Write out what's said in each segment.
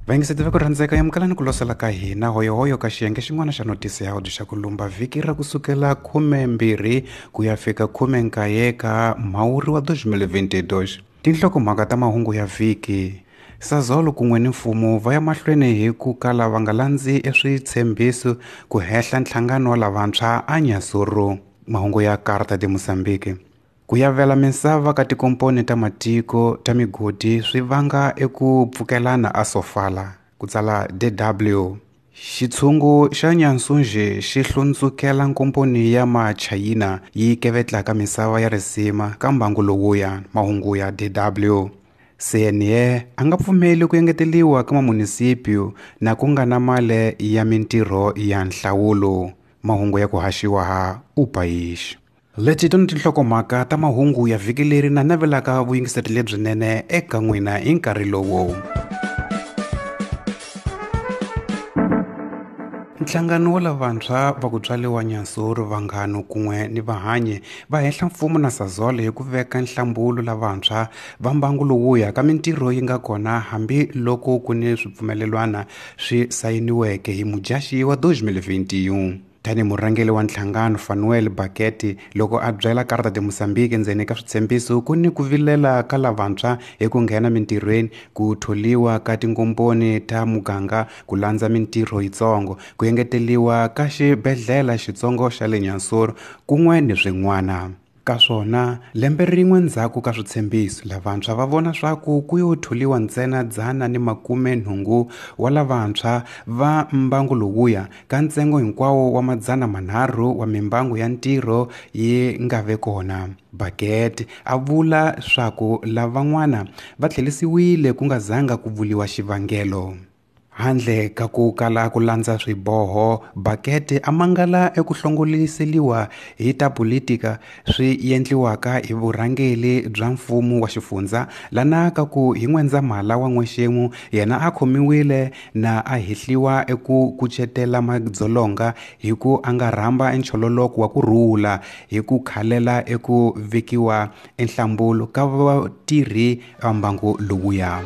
Vayingiseti va ku rhandzeka yamukelani ku losela ka hina hoyohoyo ka xiyenge xin'wana xa notisi ya audio xa ku lumba vhiki ra kusukela 12 ku ya fika 19 ka Mhawuri wa 2022. Tinhlokomhaka ta mahungu ya vhiki. Sazolo kun'we ni mfumo va ya mahlweni hi ku kala va nga landzi switshembiso ku hehla nhlangano wa lavantshwa eNyasuru. Mahungu ya Carta de Moçambique. Ku yavela misava ka tikomponi ta matiko ta migodi swi vanga eku pfukelana a Sofala, ku tsala DW. Xitshungu xa Nyansunje xi hlundzukela nkomponi ya Machayina yi kevetlaka misava ya risima ka mbangu lowuya. Mahungu ya DW. CNE a nga pfumeli ku engeteliwa ka mamunisipyo na ku nga na mali ya mintirho ya nhlawulo. Mahungu ya ku haxiwa ha Upayish. Leti to ni tinhlokomhaka ta mahungu ya vhiki leri na navelaka vuyingiseri lebyinene eka n'wina hi nkarhi lowu. Nhlangano wa lavantshwa va ku tswaliwa Nyasuru vanghano kun'we ni vahanyi va hehla mfumo na Sazolo hi ku veka nhlambulo lavantshwa va mbangu lowuya ka mintirho yi nga kona hambi loko ku ni swipfumelelwana swi sayiniweke hi Mudyaxihi wa 2021. Tani murhangeli wa nhlangano Fanuel Bakete loko a byela Carta de Moçambique ndzeni ka switshembiso ku ni ku vilela ka lavantshwa hi ku nghena mintirhweni, ku tholiwa ka tinkomponi ta muganga, ku landza mintirho yitsongo, ku engeteliwa ka xibedhlele xitsongo xa le Nyasuru kun'we ni swin'wana. Ka swona lembe rin'we ndzhaku ka switshembiso lavantshwa va vona swaku ku yo tholiwa ntsena 180 wa lavantshwa va mbangu lowuya ka ntsengo hinkwawo wa 300 wa mimbangu ya ntirho yi nga ve kona. Bakete a vula swaku lavan'wana va tlhelisiwile ku nga zanga ku vuliwa xivangelo. Handle ka ku kala ku landza swiboho, Bakete a mangala eku hlongoliseliwa hi ta politika swi endliwaka hi vurhangeli bya mfumo wa xifundza lana ka ku hi N'wendzamhala wa N'wexemu yena a khomiwile na a hehliwa eku kucetela madzolonga hi ku a nga rhamba enchololoko wa ku rhula hi ku khalela eku vekiwa enhlambulo ka vatirhi va mbangu lowuya.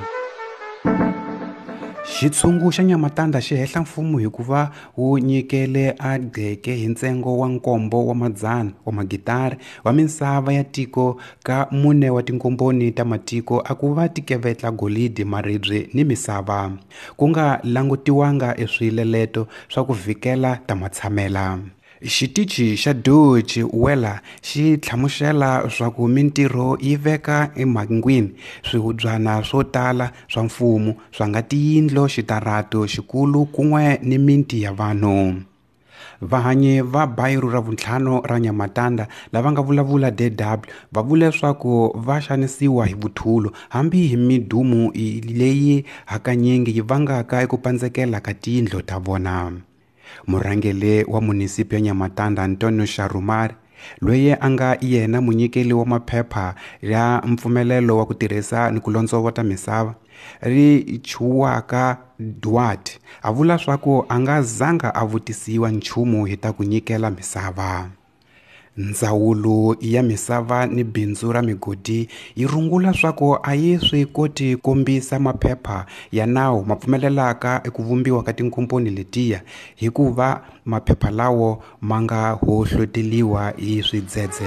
Xitshungu xa Nyamatanda xi hehla mfumo hikuva wu nyikele a Gceke hi ntsengo wa 700 wa magitara wa misava ya tiko ka mune wa tinkomponi ta matiko a ku va tikevetla golidi, maribye ni misava, ku nga langutiwanga eswileleto swa ku vhikela ta matshamela. Xitichi xa Deutsche Welle xi tlhamuxela swa ku mintirho yi veka emhangwini swihubyana swo tala swa mfumo swa nga tiyindlo, xitarato xikulu kun'we ni miti ya vanhu. Vahanyi va Bayiru ra vuntlhanu ra Nyamatanda lava nga vulavula DW va vule leswaku va xanisiwa hi vuthulo hambi hi midumu leyi hakanyingi yi vangaka eku pandzekela ka tiyindlo ta vona. Murhangeli wa munisipi ya Nyamatanda Antonio Sharumari loyi a nga yena munyikeli wa maphepha ya mpfumelelo wa ku tirhisa ni ku lontsovota misava ri chuwaka Duarte a vula swaku a nga zanga a vutisiwa nchumu hi ta ku nyikela misava. Ndzawulo ya misava ni bindzu ra migodi yi rungula swaku a yi swi koti kombisa maphepha ya nawu ma pfumelelaka eku vumbiwa ka tinkomponi letiya hikuva maphepha lawo ma nga hohloteliwa hi swidzedze.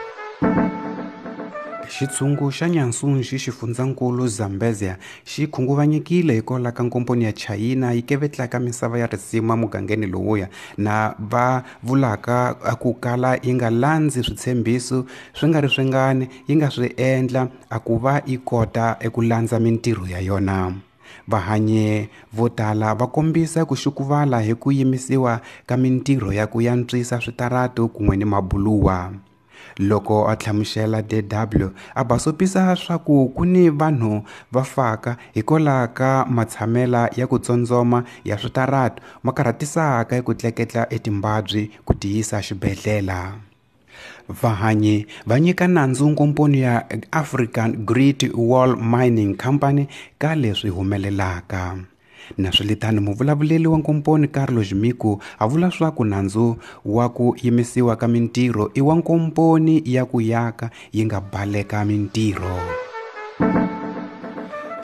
Xitshungu xa Nyansunji xifundzankulu Zambezia xi khunguvanyekile hikwalaho ka nkomponi ya Chayina yi kevetlaka misava ya risima mugangeni lowuya na va vulaka ku kala yi nga landzi switshembiso swi nga ri swingani yi nga swi endla a ku va yi kota eku landza mintirho ya yona. Vahanyi vo tala va kombisa ku xukuvala hi ku yimisiwa ka mintirho ya ku yantswisa switarato kun'we ni mabuluwa. Loko a tlhamuxela DW a basopisa swaku ku ni vanhu va faka hikwalaho ka matshamela ya ku tsondzoma ya switarato ma karhatisaka ku tleketla etimbabyi ku tiyisa xibedhlela. Vahanyi va nyika nandzu nkomponi ya African Great Wall Mining Company ka leswi humelelaka. Na swilitano muvulavuleli wa nkomponi Carlos Miku a vula swaku nandzu wa ku yimisiwa ka mintirho I wa nkomponi ya ku yaka yi nga baleka mintirho.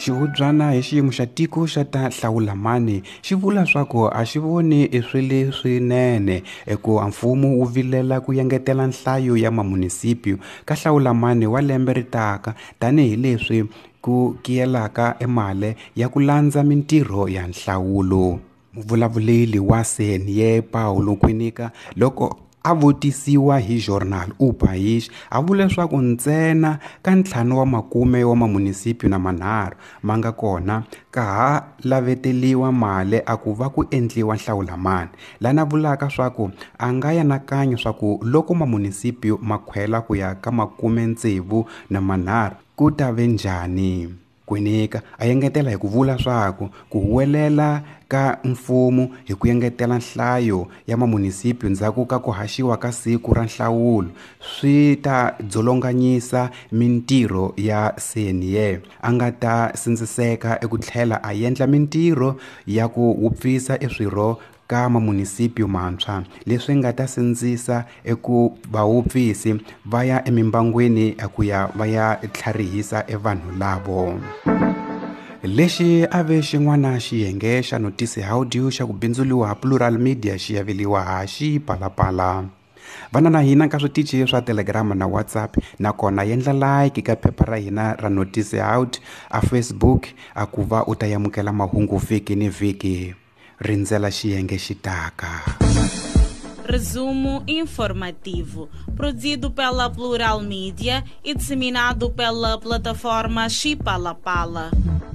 Xihubyana hi xiyimo xa tiko xa ta Hlawulamani xi vula swaku a xi voni swilo swinene ku mfumo wu vilela ku engetela nhlayo ya mamunisipyo ka Hlawulamani wa lembe ri taka tanihileswi ku kiyelaka mali ya ku landza mintirho ya nhlawulo. Muvulavuleli wa CNE Paulo Kwinika loko a vutisiwa hi Journal Upayish a vula leswaku ntsena ka 5 wa mamunisipyo na manharhu ma nga kona ka ha laveteliwa mali a ku va ku endliwa Hlawulamani, lana vulaka swaku a nga yanakanya swaku loko mamunisipyo ma khwela ku ya ka 63 ku ta ve njhani. Kwinika a engetela hi ku vula swaku ku huwelela ka mfumo hi ku engetela nhlayo ya mamunisipyo ndzhaku ka ku haxiwa ka siku ra nhlawulo swi ta dzolonganyisa mintirho ya CNE. A nga ta sindziseka eku tlhela a endla mintirho ya ku wupfisa swirho ka mamunisipyo mantshwa leswi nga ta sindzisa eku vahupfisi va ya emimbangwini ku ya va ya tlharihisa vanhu lavo. Lexi a ve xin'wana xiyenge xa Notisi Audio xa ku bindzuriwa Plural Media xi yaveliwa ha Xipalapala. Vana na hina ka switichi swa Telegram na WhatsApp, nakona endla like ka phepha ra hina ra Notisi Audio a Facebook a ku va u ta yamukela mahungu vhiki ni vhiki. Rindzela xiyenge xitaka. Resumo informativo, produzido pela Plural Media e disseminado pela plataforma Xipalapala.